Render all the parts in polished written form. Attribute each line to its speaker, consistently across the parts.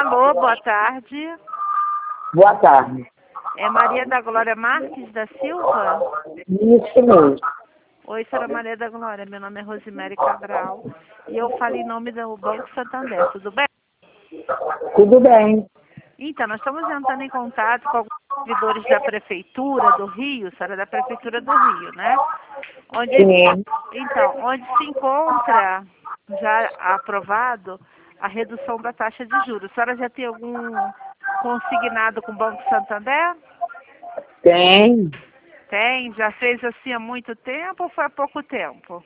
Speaker 1: Alô, boa tarde.
Speaker 2: Boa tarde.
Speaker 1: É Maria da Glória Marques da Silva?
Speaker 2: Isso mesmo.
Speaker 1: Oi, senhora Maria da Glória. Meu nome é Rosemary Cabral e eu falo em nome do Banco Santander. Tudo bem?
Speaker 2: Tudo bem.
Speaker 1: Então, nós estamos entrando em contato com alguns servidores da Prefeitura do Rio, senhora da Prefeitura do Rio, né?
Speaker 2: Sim.
Speaker 1: Onde se encontra já aprovado a redução da taxa de juros. A senhora já tem algum consignado com o Banco Santander?
Speaker 2: Tem.
Speaker 1: Tem? Já fez assim há muito tempo ou foi há pouco tempo?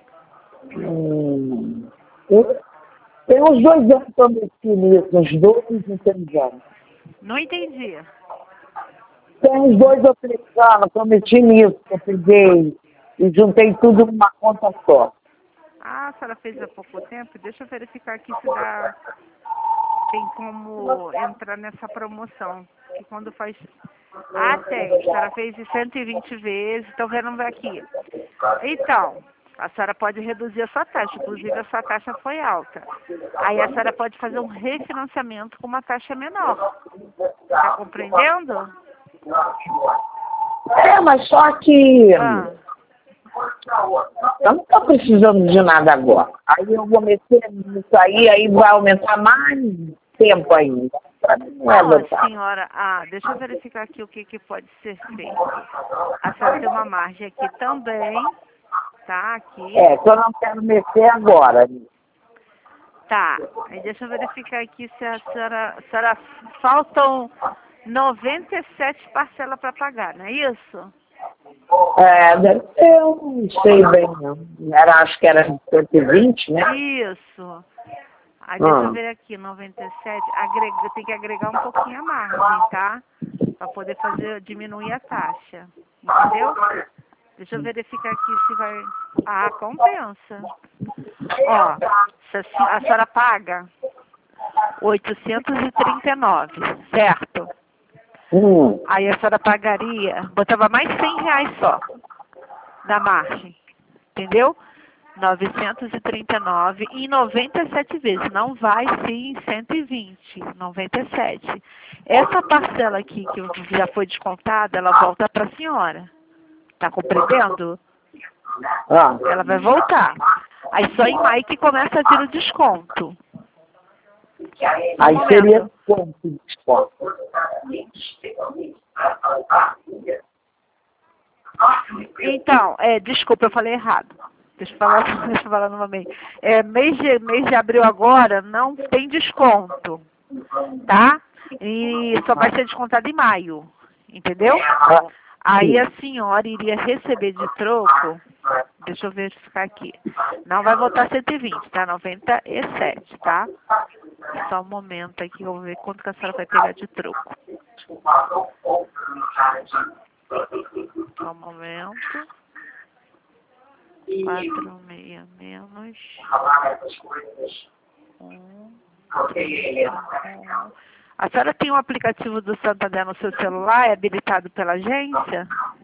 Speaker 2: Tem uns 2 anos que eu meti nisso, uns 2 e 3 anos.
Speaker 1: Não entendi.
Speaker 2: Tem uns 2 ou 3 anos que eu meti nisso, que eu peguei e juntei tudo numa conta só.
Speaker 1: Ah, a senhora fez há pouco tempo? Deixa eu verificar aqui se tem como entrar nessa promoção. Que quando faz... Ah, tem. A senhora fez de 120 vezes, então vendo aqui. Então, a senhora pode reduzir a sua taxa, inclusive a sua taxa foi alta. Aí a senhora pode fazer um refinanciamento com uma taxa menor. Tá compreendendo?
Speaker 2: Mas só que
Speaker 1: Ah,
Speaker 2: eu não estou precisando de nada agora. Aí eu vou meter nisso aí vai aumentar mais tempo ainda. Para mim não é
Speaker 1: não,
Speaker 2: verdade.
Speaker 1: senhora, deixa eu verificar aqui o que pode ser feito. A senhora tem uma margem aqui também, tá? Aqui.
Speaker 2: Que eu não quero mexer agora.
Speaker 1: Tá, aí deixa eu verificar aqui se a senhora faltam 97 parcelas para pagar, não é isso?
Speaker 2: Deve ser, eu não sei bem não. Acho que era 120, né?
Speaker 1: Isso. Aí deixa eu ver aqui, 97, tem que agregar um pouquinho a margem, tá? Para poder diminuir a taxa, entendeu? Deixa eu verificar aqui se vai... Ah, compensa. Ó, a senhora paga 839, certo? Aí a senhora pagaria, botava mais R$100 só da margem, entendeu? 939 em 97 vezes, não vai sim em 120, 97. Essa parcela aqui que já foi descontada, ela volta para a senhora. Tá compreendendo? Ela vai voltar. Aí só em maio que começa a vir o desconto.
Speaker 2: Aí seria quanto de desconto?
Speaker 1: Então, desculpa, eu falei errado. Deixa eu falar novamente. Mês de abril agora não tem desconto, tá? E só vai ser descontado em maio, entendeu? Aí a senhora iria receber de troco, deixa eu verificar aqui, não vai voltar 120, tá? 97, tá? Só um momento aqui, eu vou ver quanto que a senhora vai pegar de troco. Só um momento. 46 menos 1. A senhora tem um aplicativo do Santander no seu celular, é habilitado pela agência?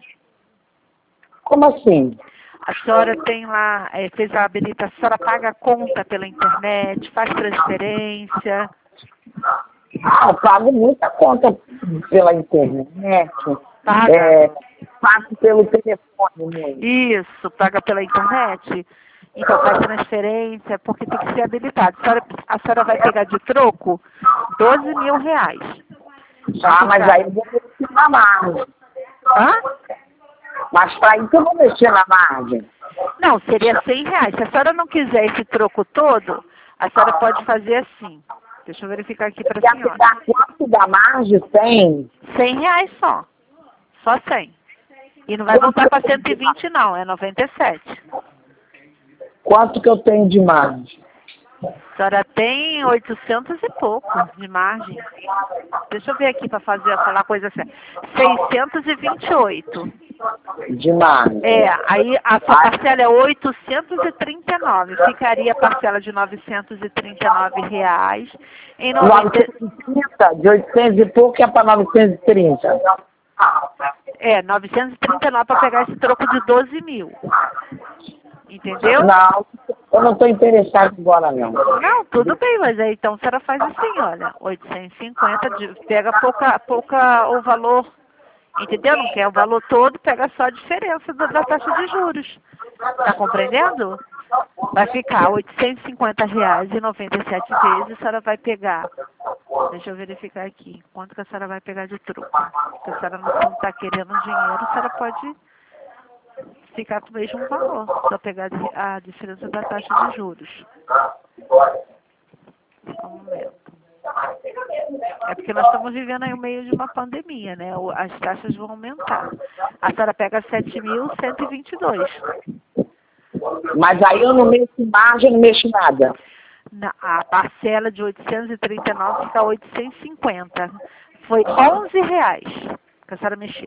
Speaker 2: Como assim?
Speaker 1: A senhora tem lá, fez a habilitação, a senhora paga a conta pela internet, faz transferência?
Speaker 2: Eu pago muita conta pela internet.
Speaker 1: Paga?
Speaker 2: Pago pelo telefone mesmo.
Speaker 1: Isso, paga pela internet? Então faz transferência, porque tem que ser habilitado. A senhora vai pegar de troco R$12.000.
Speaker 2: Mas aí eu vou mexer na margem.
Speaker 1: Hã?
Speaker 2: Mas para isso eu vou mexer na margem.
Speaker 1: Não, seria R$100. Se a senhora não quiser esse troco todo, a senhora pode fazer assim. Deixa eu verificar aqui para a senhora.
Speaker 2: Quanto da margem tem?
Speaker 1: R$100 só. Só 100. E não vai voltar para 120 não, é 97.
Speaker 2: Quanto que eu tenho de margem?
Speaker 1: A senhora tem 800 e pouco de margem. Deixa eu ver aqui para falar a coisa certa. 628.
Speaker 2: De margem.
Speaker 1: Aí a sua parcela é 839. Ficaria a parcela de R$939 em
Speaker 2: 930, de 800 e pouco é para 930.
Speaker 1: 939 para pegar esse troco de 12.000. Entendeu?
Speaker 2: Não, Eu não estou interessado agora, não.
Speaker 1: Não, tudo bem, mas aí então a senhora faz assim, olha, 850, pega pouca o valor, entendeu? Não quer o valor todo, pega só a diferença da taxa de juros. Tá compreendendo? Vai ficar R$ 850,97 vezes, a senhora vai pegar. Deixa eu verificar aqui, quanto que a senhora vai pegar de troco. Porque a senhora não está querendo dinheiro, a senhora pode ficar com o mesmo valor, só pegar a diferença da taxa de juros. Só um momento. É porque nós estamos vivendo aí no meio de uma pandemia, né? As taxas vão aumentar. A senhora pega 7.122.
Speaker 2: Mas aí eu não mexo margem, não mexo nada.
Speaker 1: A parcela de 839 fica 850. Foi R$ 11 que a senhora mexeu.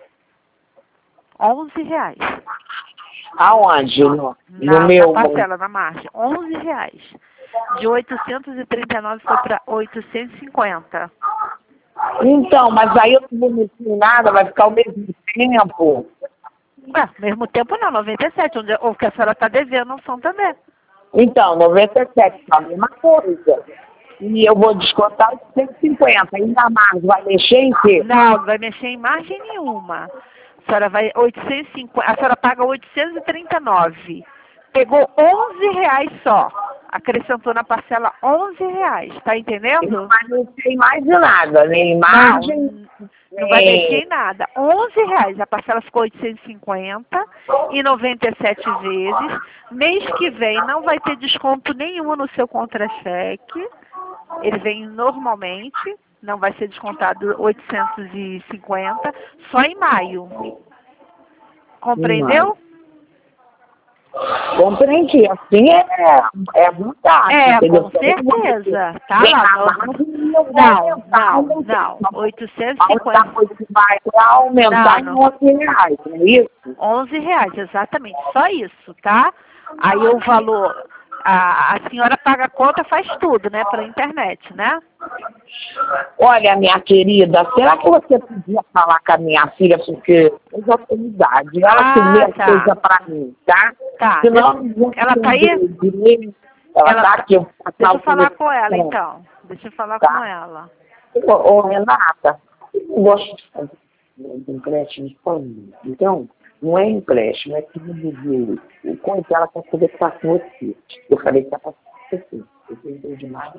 Speaker 1: R$ 11.
Speaker 2: Aonde? No meu...
Speaker 1: Na parcela, na margem. R$ 11. De 839 foi para 850.
Speaker 2: Então, mas aí eu não vou mexer em nada, vai ficar o mesmo tempo.
Speaker 1: Mesmo tempo não, 97, o que a senhora está devendo no Santander.
Speaker 2: Então, 97, a mesma coisa. E eu vou descontar 150. Ainda mais, vai mexer em quê?
Speaker 1: Não vai mexer em margem nenhuma. A senhora vai 850, a senhora paga 839. Pegou R$ 11 só. Acrescentou na parcela R$ 11, tá entendendo?
Speaker 2: Não vai mexer em mais de nada, nem margem.
Speaker 1: Não vai mexer em nada. R$ 11, a parcela ficou 850 e 97 vezes. Mês que vem não vai ter desconto nenhum no seu contra-cheque. Ele vem normalmente, não vai ser descontado 850, só em maio. Compreendeu?
Speaker 2: Compreendi. Assim é vontade.
Speaker 1: Com certeza. Tá lá. Não. 850.
Speaker 2: Vai aumentar em R$ 11, não é isso?
Speaker 1: R$ 11, exatamente. Só isso, tá? Aí o valor... A senhora paga a conta, faz tudo, né? Pela internet, né?
Speaker 2: Olha, minha querida, será que você podia falar com a minha filha, porque eu já tenho idade, ela tem as coisas pra mim, tá?
Speaker 1: Tá.
Speaker 2: Senão,
Speaker 1: ela tá aí?
Speaker 2: Ela tá aqui.
Speaker 1: Deixa eu falar com ela, então. Deixa eu falar com ela.
Speaker 2: Ô, Renata, eu não gosto de fazer empréstimo de família. Então, não é empréstimo, é que o coisa ela quer conversar com você. Eu falei que ela tá com você. Eu entendi demais.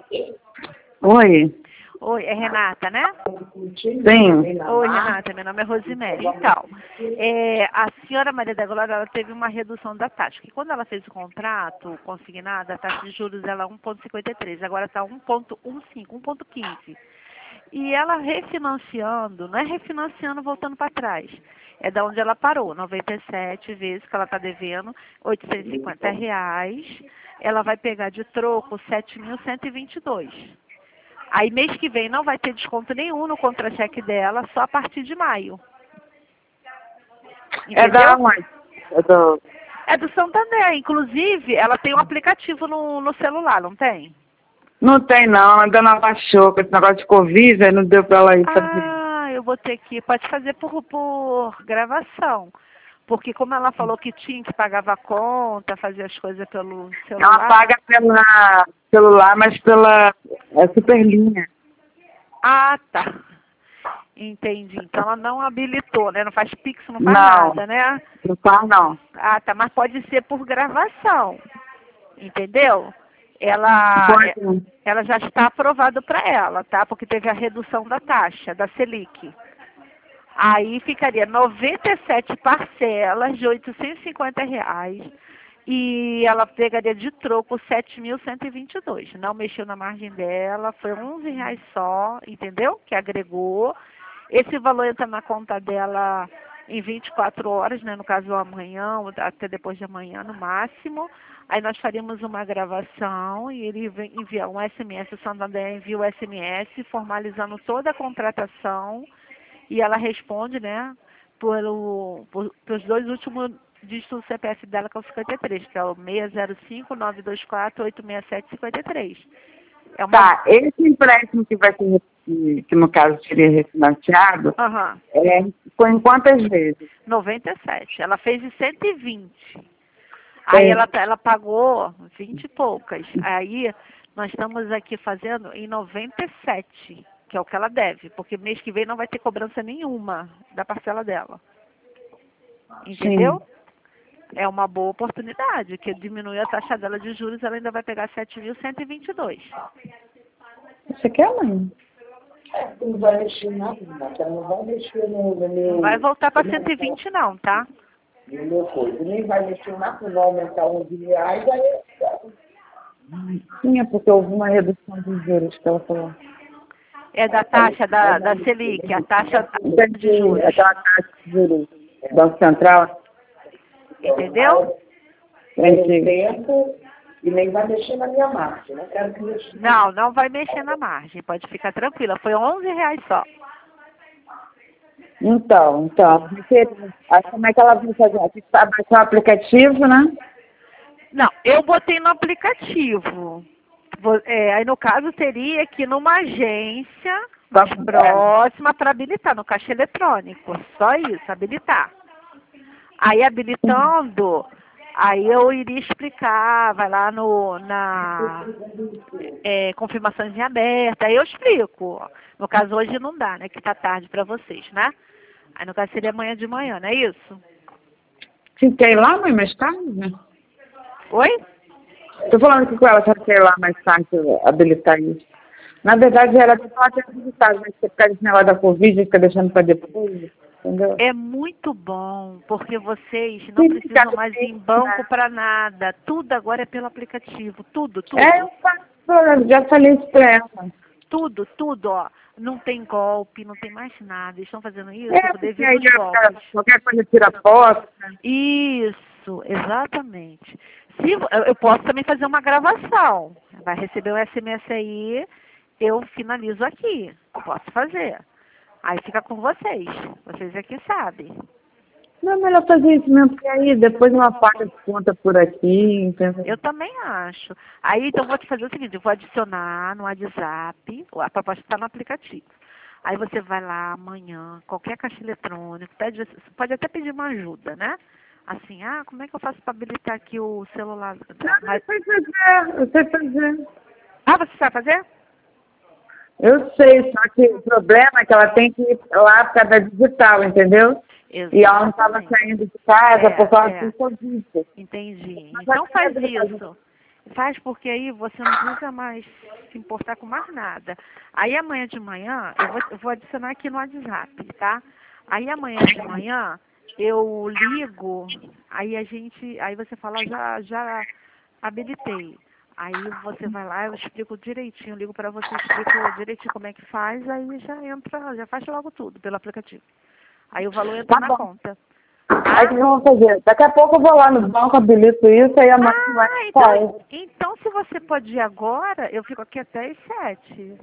Speaker 3: Oi.
Speaker 1: Oi, é Renata, né?
Speaker 3: Sim.
Speaker 1: Oi, Renata, meu nome é Rosemary. Então, a senhora Maria da Glória, ela teve uma redução da taxa, que quando ela fez o contrato consignado, a taxa de juros dela é 1,53, agora está 1,15, 1,15. E ela refinanciando, não é refinanciando voltando para trás, é da onde ela parou, 97 vezes que ela está devendo, R$ 850, ela vai pegar de troco 7.122. Aí mês que vem não vai ter desconto nenhum no contra-cheque dela, só a partir de maio. Entendeu?
Speaker 3: É da onde?
Speaker 1: É do Santander. Inclusive, ela tem um aplicativo no celular, não tem?
Speaker 3: Não tem não, ainda não baixou, com esse negócio de Covid, aí não deu pra ela ir fazer.
Speaker 1: Eu vou ter que... Pode fazer por gravação. Porque como ela falou que tinha que pagava a conta, fazia as coisas pelo celular...
Speaker 3: Ela paga pela celular, mas pela Superlinha.
Speaker 1: Ah, tá. Entendi. Então ela não habilitou, né? Não faz Pix, não faz nada, né?
Speaker 3: Não faz não.
Speaker 1: Ah, tá. Mas pode ser por gravação. Entendeu? Ela já está aprovado para ela, tá? Porque teve a redução da taxa, da Selic. Aí ficaria 97 parcelas de R$ 850 e ela pegaria de troco 7.122. Não mexeu na margem dela, foi R$ 11 só, entendeu? Que agregou. Esse valor entra na conta dela em 24 horas, né? No caso amanhã, ou até depois de amanhã no máximo. Aí nós faríamos uma gravação e ele envia um SMS, o Santander envia o SMS formalizando toda a contratação e ela responde, né, pelos dois últimos dígitos do CPF dela, que é o 53, que é o 605-924-867-53.
Speaker 3: Tá, esse empréstimo que vai ser, que no caso seria refinanciado, foi em quantas vezes?
Speaker 1: 97. Ela fez em 120. Aí ela pagou 20 e poucas. Aí nós estamos aqui fazendo em 97, que é o que ela deve, porque mês que vem não vai ter cobrança nenhuma da parcela dela. Entendeu?
Speaker 3: Sim.
Speaker 1: É uma boa oportunidade, que diminui a taxa dela de juros, ela ainda vai pegar 7.122.
Speaker 3: Você quer, mãe?
Speaker 2: Não vai mexer nada, Renata. Não vai mexer no meu...
Speaker 1: Não vai voltar para 120 não, tá?
Speaker 2: No meu coisa. Nem vai mexer nada, não vai aumentar R$ 11. Aí
Speaker 3: Sim, é porque houve uma redução dos juros que ela falou.
Speaker 1: É da taxa da Selic, a taxa de juros.
Speaker 3: Aquela taxa de juros do Banco Central.
Speaker 1: Entendeu?
Speaker 2: tem tempo e nem vai mexer na minha margem. Não quero que mexa.
Speaker 1: Não, não vai mexer na margem, pode ficar tranquila. Foi R$ 11 só.
Speaker 3: Então, como é que ela vai fazer? Tem que baixar o aplicativo, né?
Speaker 1: Não, eu botei no aplicativo. Aí no caso teria que ir numa agência mais próxima para habilitar, no caixa eletrônico. Só isso, habilitar. Aí habilitando, aí eu iria explicar, vai lá na confirmações em aberta, aí eu explico. No caso hoje não dá, né? Que tá tarde para vocês, né? Aí no caso seria amanhã de manhã, não é isso?
Speaker 3: Você quer ir lá, mãe, mais tarde?
Speaker 1: Oi?
Speaker 3: Tô falando aqui com ela, que ela quer ir lá mais tarde habilitar isso. Na verdade, era pra ela ter habilitado, mas você ficar desse negócio da Covid, fica deixando pra depois, entendeu?
Speaker 1: É muito bom, porque vocês não precisam mais ir em banco para nada. Tudo agora é pelo aplicativo. Tudo, tudo.
Speaker 3: Eu já falei isso pra ela.
Speaker 1: Tudo, ó. Não tem golpe, não tem mais nada. Eles estão fazendo isso
Speaker 3: Porque aí
Speaker 1: devido aos golpes.
Speaker 3: qualquer coisa tira foto, né?
Speaker 1: Isso, exatamente. Eu posso também fazer uma gravação. Vai receber um SMS aí, eu finalizo aqui. Posso fazer. Aí fica com vocês. Vocês é que sabem.
Speaker 3: Não é melhor fazer isso mesmo, porque aí depois uma paga de conta por aqui, entendeu?
Speaker 1: Eu também acho. Aí, então, vou te fazer o seguinte, eu vou adicionar no WhatsApp, a proposta está no aplicativo. Aí você vai lá amanhã, qualquer caixa eletrônico, pode até pedir uma ajuda, né? Assim, como é que eu faço para habilitar aqui o celular?
Speaker 3: Não, eu sei fazer.
Speaker 1: Você sabe fazer?
Speaker 3: Eu sei, só que o problema é que ela tem que ir lá por causa da digital, entendeu?
Speaker 1: Exatamente.
Speaker 3: E ela não estava saindo de casa por causa do Covid.
Speaker 1: Entendi. Então faz isso. Faz porque aí você não precisa mais se importar com mais nada. Aí amanhã de manhã, eu vou adicionar aqui no WhatsApp, tá? Aí amanhã de manhã eu ligo, aí você fala, já habilitei. Aí você vai lá, eu explico direitinho, ligo para você, explico direitinho como é que faz, aí já faz logo tudo pelo aplicativo. Aí o valor entra na conta.
Speaker 3: Aí o que vamos fazer? Daqui a pouco eu vou lá no banco, habilito isso, aí a mãe vai sair.
Speaker 1: Então se você pode ir agora, eu fico aqui até às 7.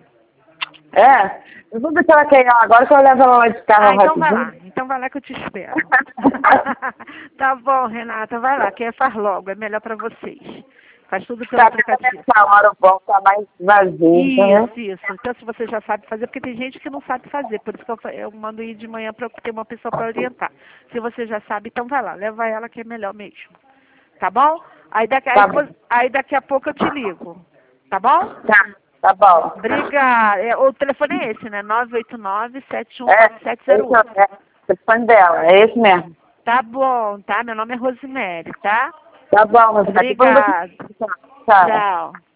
Speaker 3: Eu vou ver se ela quer ir lá agora, que eu levo ela lá de carro
Speaker 1: então
Speaker 3: rapidinho.
Speaker 1: vai lá. Então vai lá que eu te espero. Tá bom, Renata, vai lá, que faz logo, é melhor para vocês. Faz tudo pelo aplicativo.
Speaker 3: Nessa hora o banco tá mais vazio, né?
Speaker 1: Isso. Então se você já sabe fazer, porque tem gente que não sabe fazer, por isso que eu mando ir de manhã para ter uma pessoa para orientar. Se você já sabe, então vai lá, leva ela que é melhor mesmo. Tá bom? Aí daqui a pouco eu te ligo. Tá bom?
Speaker 3: Tá bom.
Speaker 1: Obrigada. O telefone é esse, né? 989-714708.
Speaker 3: É o telefone dela, é esse mesmo.
Speaker 1: Tá bom, tá? Meu nome é Rosemary, tá?
Speaker 3: Tá bom, mas
Speaker 1: obrigada.
Speaker 3: Tchau.
Speaker 1: Tchau.